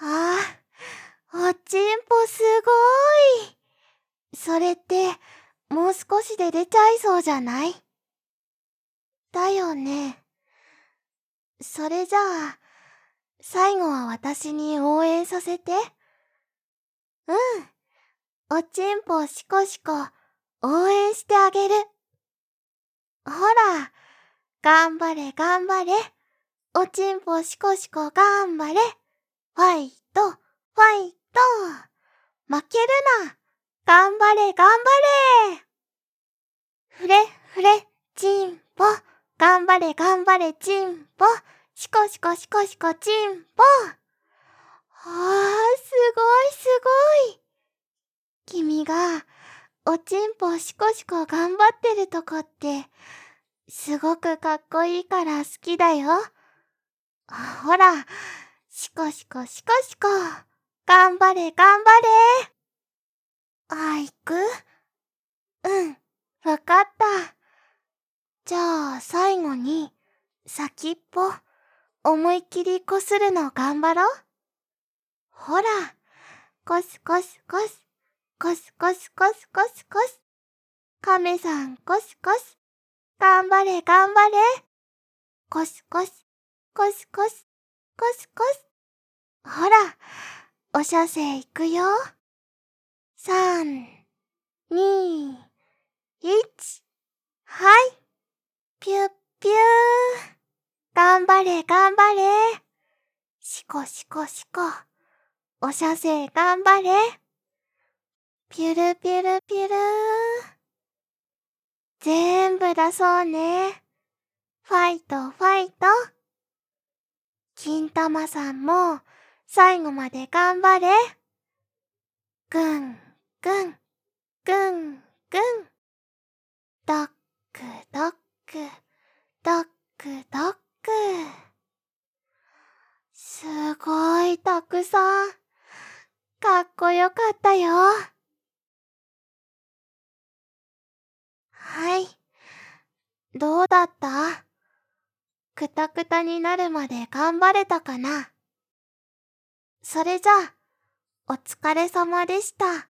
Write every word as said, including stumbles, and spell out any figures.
ああ、おちんぽすごい。それって、もう少しで出ちゃいそうじゃない？だよね。それじゃあ、最後は私に応援させて。うん。おちんぽしこしこ、応援してあげる。ほら、頑張れ頑張れ。おちんぽしこしこ頑張れ。ファイト、ファイト。負けるな。頑張れ頑張れ。ふれふれ、ちんぽ。頑張れ頑張れちんぽ。しこしこしこしこちんぽ。ああ、すごいすごい。君がおちんぽしこしこ頑張ってるとこって、すごくかっこいいから好きだよ。ほら、しこしこしこしこ。頑張れ頑張れ。あ、行く？うん、わかった。じゃあ最後に、先っぽ、思いっきりこするの頑張ろう。ほら、こすこすこす、こすこすこすこすこす。亀さんこすこす。頑張れ頑張れ。こすこす、こすこす、こすこす。ほら、お射精いくよ。さん、に、いち。はい。ぴゅっぴゅー。頑張れ頑張れ。しこしこしこ。お射精頑張れ。ぴゅるぴゅるぴゅるー。全部出そうね。ファイトファイト。金玉さんも最後まで頑張れ。ぐんぐんぐんぐん。ドックドックドックドック。すごいたくさん。かっこよかったよ。はい。どうだった？くたくたになるまで頑張れたかな？それじゃあ、お疲れ様でした。